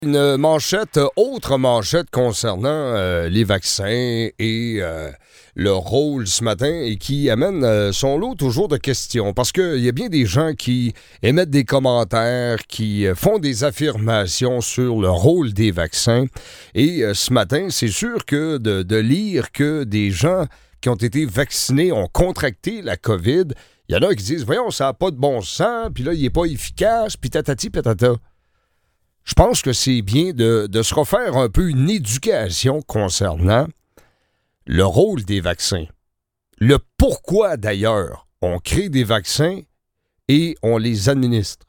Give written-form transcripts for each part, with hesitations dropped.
Une manchette, autre manchette concernant les vaccins et leur rôle ce matin et qui amène son lot toujours de questions. Parce qu'il y a bien des gens qui émettent des commentaires, qui font des affirmations sur le rôle des vaccins. Et ce matin, c'est sûr que de lire que des gens qui ont été vaccinés ont contracté la COVID, il y en a qui disent, voyons, ça n'a pas de bon sens, puis là, il n'est pas efficace, puis tatati patata. Je pense que c'est bien de se refaire un peu une éducation concernant le rôle des vaccins. Le pourquoi, d'ailleurs, on crée des vaccins et on les administre.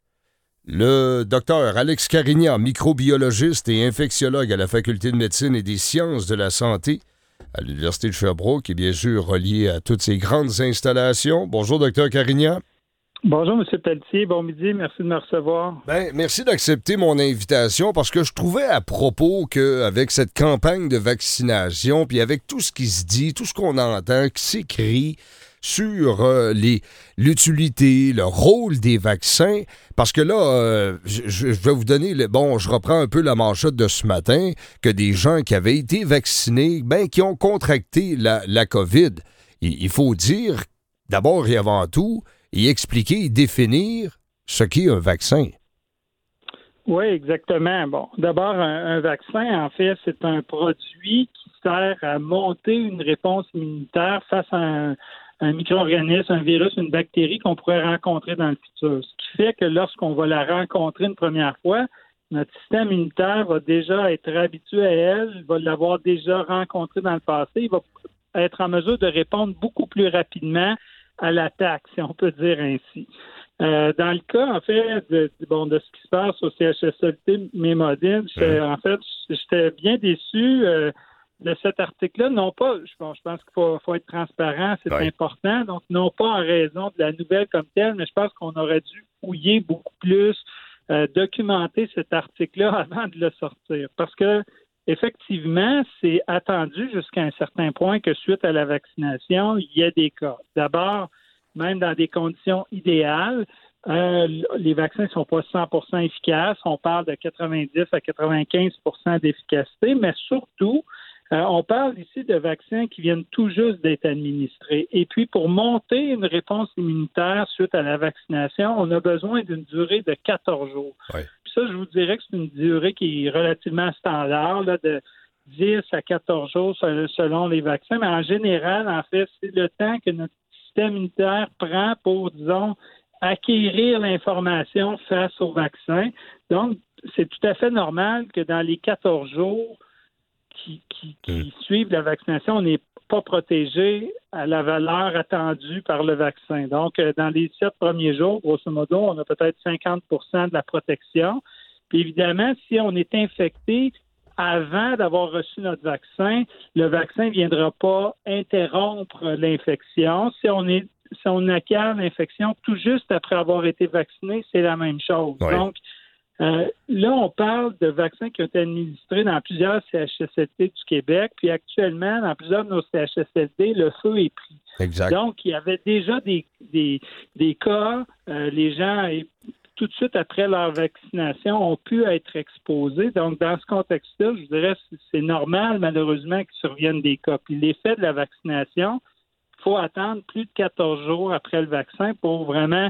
Le docteur Alex Carignan, microbiologiste et infectiologue à la Faculté de médecine et des sciences de la santé à l'Université de Sherbrooke, est bien sûr relié à toutes ces grandes installations. Bonjour, docteur Carignan. Bonjour, M. Pelletier. Bon midi. Merci de me recevoir. Merci d'accepter mon invitation parce que je trouvais à propos qu'avec cette campagne de vaccination, puis avec tout ce qui se dit, tout ce qu'on entend, qui s'écrit sur l'utilité, le rôle des vaccins, parce que là, je vais vous donner, je reprends un peu la manchette de ce matin, que des gens qui avaient été vaccinés, qui ont contracté la COVID. Il faut dire, d'abord et avant tout, et expliquer et définir ce qu'est un vaccin. Oui, exactement. Bon, d'abord, un vaccin, en fait, c'est un produit qui sert à monter une réponse immunitaire face à un micro-organisme, un virus, une bactérie qu'on pourrait rencontrer dans le futur. Ce qui fait que lorsqu'on va la rencontrer une première fois, notre système immunitaire va déjà être habitué à elle, il va l'avoir déjà rencontrée dans le passé, il va être en mesure de répondre beaucoup plus rapidement à l'attaque, si on peut dire ainsi. Dans le cas, en fait, de ce qui se passe au CHSLD Mémodine, j'étais bien déçu de cet article-là. Non pas, je pense qu'il faut être transparent, c'est important, donc non pas en raison de la nouvelle comme telle, mais je pense qu'on aurait dû fouiller beaucoup plus, documenter cet article-là avant de le sortir. Parce que effectivement, c'est attendu jusqu'à un certain point que suite à la vaccination, il y a des cas. D'abord, même dans des conditions idéales, les vaccins ne sont pas 100% efficaces. On parle de 90 à 95% d'efficacité, mais surtout, on parle ici de vaccins qui viennent tout juste d'être administrés. Et puis, pour monter une réponse immunitaire suite à la vaccination, on a besoin d'une durée de 14 jours. Oui. Ça, je vous dirais que c'est une durée qui est relativement standard, là, de 10 à 14 jours selon les vaccins. Mais en général, en fait, c'est le temps que notre système immunitaire prend pour, disons, acquérir l'information face au vaccin. Donc, c'est tout à fait normal que dans les 14 jours qui suivent la vaccination, on n'est pas protégé à la valeur attendue par le vaccin. Donc, dans les 7 premiers jours, grosso modo, on a peut-être 50% de la protection. Puis évidemment, si on est infecté avant d'avoir reçu notre vaccin, le vaccin ne viendra pas interrompre l'infection. Si on acquiert l'infection tout juste après avoir été vacciné, c'est la même chose. Oui. Donc, là, on parle de vaccins qui ont été administrés dans plusieurs CHSLD du Québec, puis actuellement, dans plusieurs de nos CHSLD, le feu est pris. Exact. Donc, il y avait déjà des cas, les gens, tout de suite après leur vaccination, ont pu être exposés. Donc, dans ce contexte-là, je dirais que c'est normal, malheureusement, qu'il survienne des cas. Puis l'effet de la vaccination, il faut attendre plus de 14 jours après le vaccin pour vraiment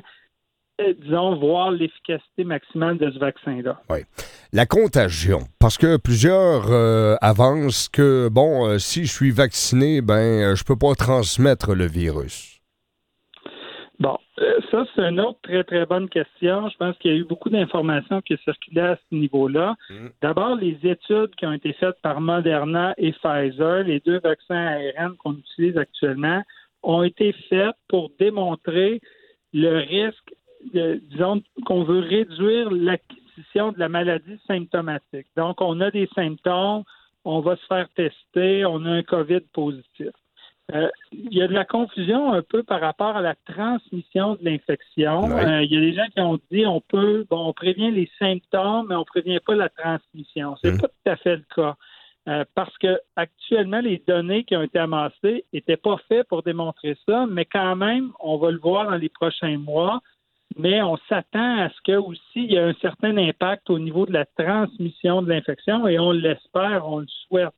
voir l'efficacité maximale de ce vaccin-là. Oui. La contagion, parce que plusieurs avancent que, si je suis vacciné, je peux pas transmettre le virus. Bon, ça, c'est une autre très, très bonne question. Je pense qu'il y a eu beaucoup d'informations qui circulaient à ce niveau-là. D'abord, les études qui ont été faites par Moderna et Pfizer, les deux vaccins ARN qu'on utilise actuellement, ont été faites pour démontrer le risque disons qu'on veut réduire l'acquisition de la maladie symptomatique. Donc, on a des symptômes, on va se faire tester, on a un COVID positif. Il y a de la confusion un peu par rapport à la transmission de l'infection. Ouais. Il y a des gens qui ont dit on prévient les symptômes, mais on ne prévient pas la transmission. C'est pas tout à fait le cas. Parce que actuellement, les données qui ont été amassées n'étaient pas faites pour démontrer ça, mais quand même, on va le voir dans les prochains mois. mais on s'attend à ce que aussi il y a un certain impact au niveau de la transmission de l'infection et on l'espère, on le souhaite.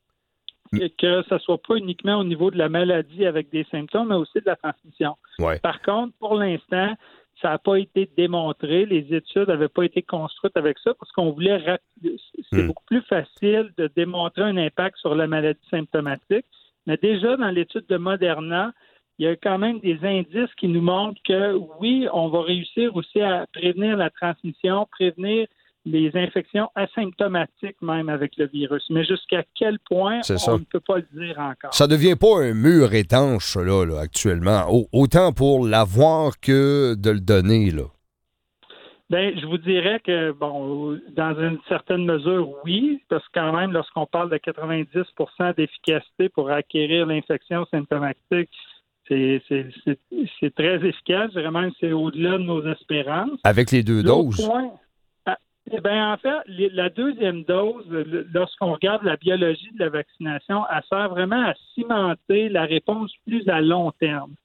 Que ça ne soit pas uniquement au niveau de la maladie avec des symptômes, mais aussi de la transmission. Ouais. Par contre, pour l'instant, ça n'a pas été démontré. Les études n'avaient pas été construites avec ça parce qu'on voulait... C'est beaucoup plus facile de démontrer un impact sur la maladie symptomatique. Mais déjà, dans l'étude de Moderna, il y a quand même des indices qui nous montrent que, oui, on va réussir aussi à prévenir la transmission, prévenir les infections asymptomatiques même avec le virus. Mais jusqu'à quel point, on ne peut pas le dire encore. Ça devient pas un mur étanche, là actuellement. Autant pour l'avoir que de le donner, là. Bien, je vous dirais que, bon, dans une certaine mesure, oui, parce que quand même, lorsqu'on parle de 90 % d'efficacité pour acquérir l'infection symptomatique, c'est très efficace. Vraiment, c'est au-delà de nos espérances. Avec les 2 doses? Eh bien, en fait, la deuxième dose, lorsqu'on regarde la biologie de la vaccination, elle sert vraiment à cimenter la réponse plus à long terme.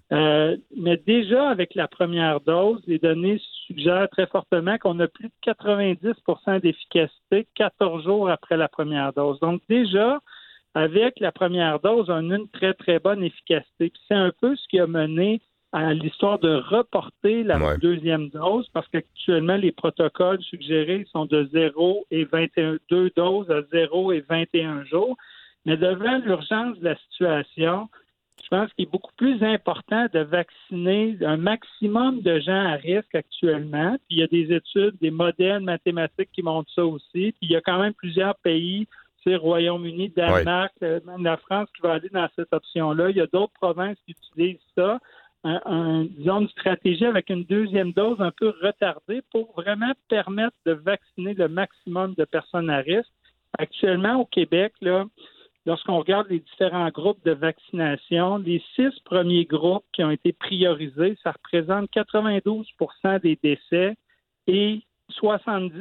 Mais déjà, avec la première dose, les données suggèrent très fortement qu'on a plus de 90 % d'efficacité 14 jours après la première dose. Donc, déjà, avec la première dose, on a une très, très bonne efficacité. Puis c'est un peu ce qui a mené à l'histoire de reporter la deuxième dose, parce qu'actuellement, les protocoles suggérés sont de 0 et 21, 2 doses à 0 et 21 jours. Mais devant l'urgence de la situation, je pense qu'il est beaucoup plus important de vacciner un maximum de gens à risque actuellement. Puis il y a des études, des modèles mathématiques qui montrent ça aussi. Puis il y a quand même plusieurs pays, c'est Royaume-Uni, Danemark, même la France qui va aller dans cette option-là. Il y a d'autres provinces qui utilisent ça. Disons, une stratégie avec une deuxième dose un peu retardée pour vraiment permettre de vacciner le maximum de personnes à risque. Actuellement, au Québec, là, lorsqu'on regarde les différents groupes de vaccination, les 6 premiers groupes qui ont été priorisés, ça représente 92 % des décès et 70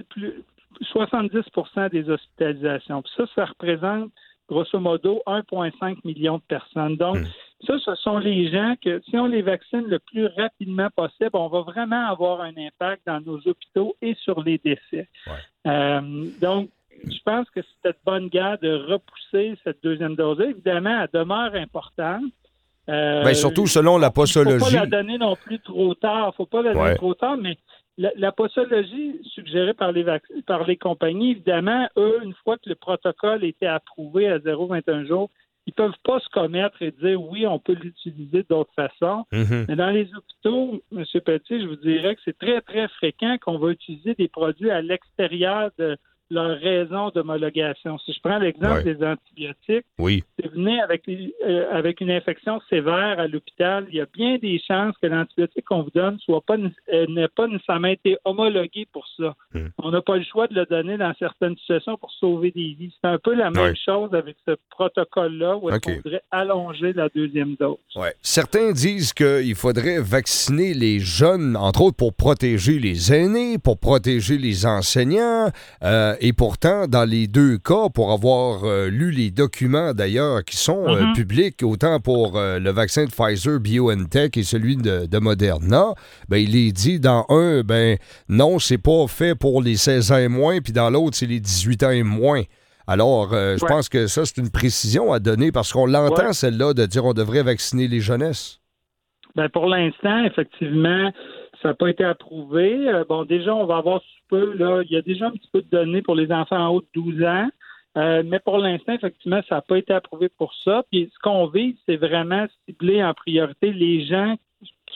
% des hospitalisations. Puis ça représente grosso modo 1,5 million de personnes. Donc, ça, ce sont les gens que, si on les vaccine le plus rapidement possible, on va vraiment avoir un impact dans nos hôpitaux et sur les décès. Donc, je pense que c'était de bonne guerre de repousser cette deuxième dose. Évidemment, elle demeure importante. Surtout selon la posologie. Il ne faut pas la donner non plus trop tard. Mais la posologie suggérée par les compagnies, évidemment, eux, une fois que le protocole a été approuvé à 0,21 jours, ils ne peuvent pas se commettre et dire oui, on peut l'utiliser d'autres façons. Mais dans les hôpitaux, M. Petit, je vous dirais que c'est très, très fréquent qu'on va utiliser des produits à l'extérieur de leur raison d'homologation. Si je prends l'exemple des antibiotiques, si vous venez avec une infection sévère à l'hôpital, il y a bien des chances que l'antibiotique qu'on vous donne n'ait pas nécessairement été homologué pour ça. On n'a pas le choix de le donner dans certaines situations pour sauver des vies. C'est un peu la même chose avec ce protocole-là où est-ce qu'on voudrait allonger la deuxième dose. Certains disent qu'il faudrait vacciner les jeunes, entre autres pour protéger les aînés, pour protéger les enseignants. Et pourtant, dans les 2 cas, pour avoir lu les documents d'ailleurs qui sont publics, autant pour le vaccin de Pfizer-BioNTech et celui de Moderna, il est dit dans un, non, c'est pas fait pour les 16 ans et moins, puis dans l'autre, c'est les 18 ans et moins. Alors, je pense que ça, c'est une précision à donner parce qu'on l'entend, celle-là, de dire on devrait vacciner les jeunesses. Pour l'instant, effectivement, ça n'a pas été approuvé. Déjà, on va avoir sous peu, là, il y a déjà un petit peu de données pour les enfants en haut de 12 ans, mais pour l'instant, effectivement, ça n'a pas été approuvé pour ça. Puis ce qu'on vise, c'est vraiment cibler en priorité les gens qui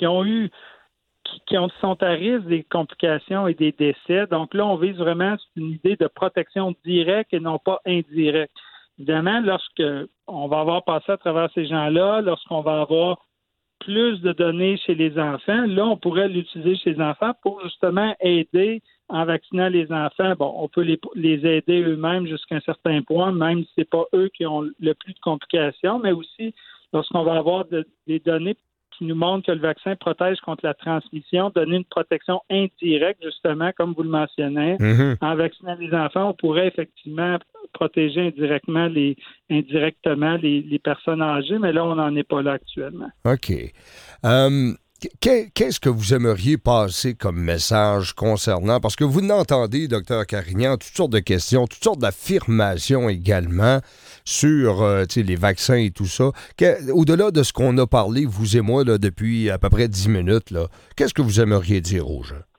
sont à risque des complications et des décès. Donc là, on vise vraiment une idée de protection directe et non pas indirecte. Évidemment, lorsqu'on va avoir passé à travers ces gens-là, lorsqu'on va avoir plus de données chez les enfants, là, on pourrait l'utiliser chez les enfants pour justement aider en vaccinant les enfants. On peut les aider eux-mêmes jusqu'à un certain point, même si ce n'est pas eux qui ont le plus de complications, mais aussi lorsqu'on va avoir des données qui nous montrent que le vaccin protège contre la transmission, donner une protection indirecte, justement, comme vous le mentionnez. En vaccinant les enfants, on pourrait effectivement protéger indirectement les personnes âgées, mais là, on n'en est pas là actuellement. OK. Qu'est-ce que vous aimeriez passer comme message concernant, parce que vous n'entendez, docteur Carignan, toutes sortes de questions, toutes sortes d'affirmations également sur les vaccins et tout ça. Au-delà de ce qu'on a parlé, vous et moi, là, depuis à peu près 10 minutes, là, qu'est-ce que vous aimeriez dire aux gens?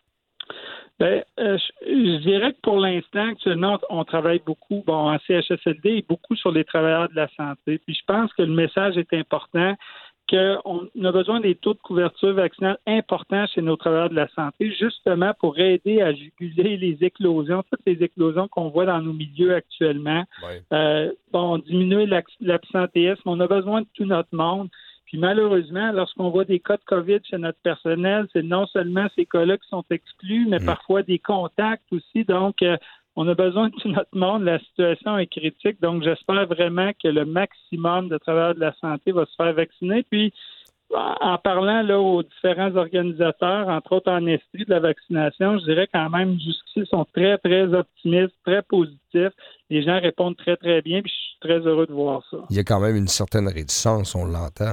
Bien, je dirais que pour l'instant, actuellement, on travaille beaucoup en CHSLD et beaucoup sur les travailleurs de la santé. Puis je pense que le message est important, qu'on a besoin des taux de couverture vaccinale importants chez nos travailleurs de la santé, justement pour aider à juguler les éclosions, toutes les éclosions qu'on voit dans nos milieux actuellement. Ouais. Diminuer l'absentéisme. On a besoin de tout notre monde. Puis malheureusement, lorsqu'on voit des cas de COVID chez notre personnel, c'est non seulement ces cas-là qui sont exclus, mais parfois des contacts aussi. Donc, on a besoin de tout notre monde. La situation est critique. Donc, j'espère vraiment que le maximum de travailleurs de la santé va se faire vacciner. Puis, en parlant là aux différents organisateurs, entre autres en esprit de la vaccination, je dirais quand même jusqu'ici, ils sont très, très optimistes, très positifs. Les gens répondent très, très bien. Puis, je suis très heureux de voir ça. Il y a quand même une certaine réticence, on l'entend.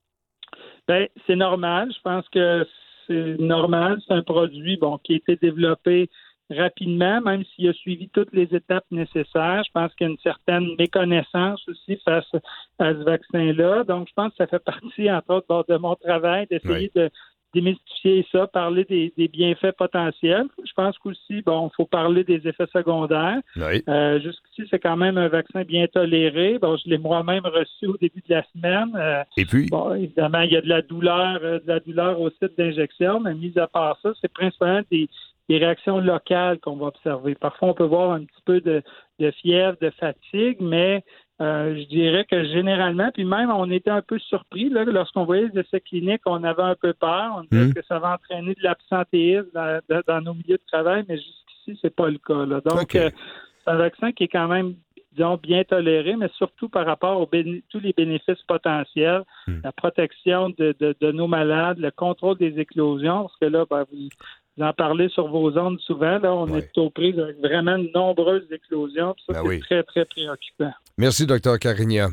Bien, c'est normal. Je pense que c'est normal. C'est un produit qui a été développé rapidement, même s'il a suivi toutes les étapes nécessaires. Je pense qu'il y a une certaine méconnaissance aussi face à ce vaccin-là. Donc, je pense que ça fait partie, entre autres, de mon travail, d'essayer de démystifier ça, parler des bienfaits potentiels. Je pense qu'aussi, il faut parler des effets secondaires. Oui. Jusqu'ici, c'est quand même un vaccin bien toléré. Je l'ai moi-même reçu au début de la semaine. Et puis? Évidemment, il y a de la douleur au site d'injection, mais mis à part ça, c'est principalement des réactions locales qu'on va observer. Parfois, on peut voir un petit peu de fièvre, de fatigue, mais je dirais que généralement, puis même on était un peu surpris là, lorsqu'on voyait les essais cliniques, on avait un peu peur. On disait que ça va entraîner de l'absentéisme dans nos milieux de travail, mais jusqu'ici, c'est pas le cas. Là. Donc, c'est un vaccin qui est quand même, disons, bien toléré, mais surtout par rapport aux tous les bénéfices potentiels, la protection de nos malades, le contrôle des éclosions, parce que là, vous en parlez sur vos ondes souvent. Là, on est aux prises avec vraiment de nombreuses éclosions. Ça, c'est très, très préoccupant. Merci, Dr Carignan.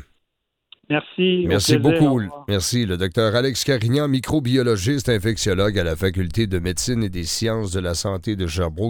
Merci. Merci beaucoup. Merci. Le Dr Alex Carignan, microbiologiste, infectiologue à la Faculté de médecine et des sciences de la santé de Sherbrooke.